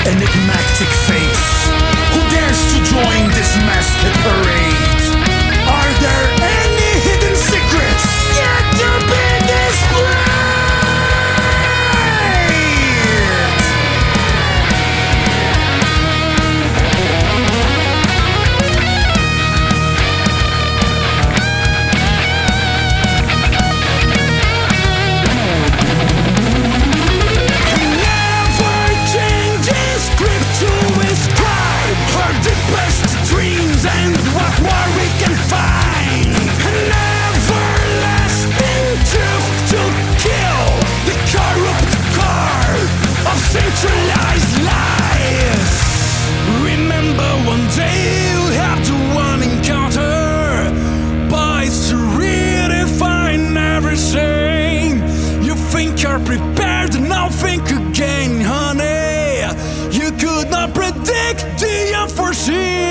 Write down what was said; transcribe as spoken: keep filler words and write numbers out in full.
enigmatic face. Who dares to join this masked parade? Are there any hidden secrets yet to be displayed? Centralized lies. Remember, one day you'll have to one encounter, but it's to redefine everything. You think you're prepared, now think again, honey. You could not predict the unforeseen.